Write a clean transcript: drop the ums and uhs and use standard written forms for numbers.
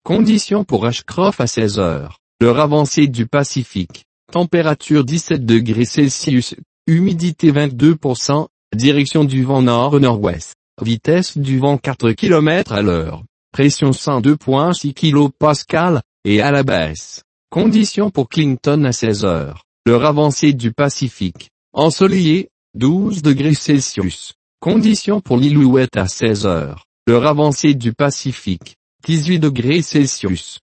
Conditions pour Ashcroft à 16 heures. L'heure avancée du Pacifique. Température 17 degrés Celsius. Humidité 22%. Direction du vent nord-nord-ouest. Vitesse du vent 4 km à l'heure. Pression 102.6 kPa, et à la baisse. Conditions pour Clinton à 16 heures. L'heure avancée du Pacifique. Ensoleillé, 12 degrés Celsius. Conditions pour l'Ilouette à 16 heures. L'heure avancée du Pacifique. 18 degrés Celsius.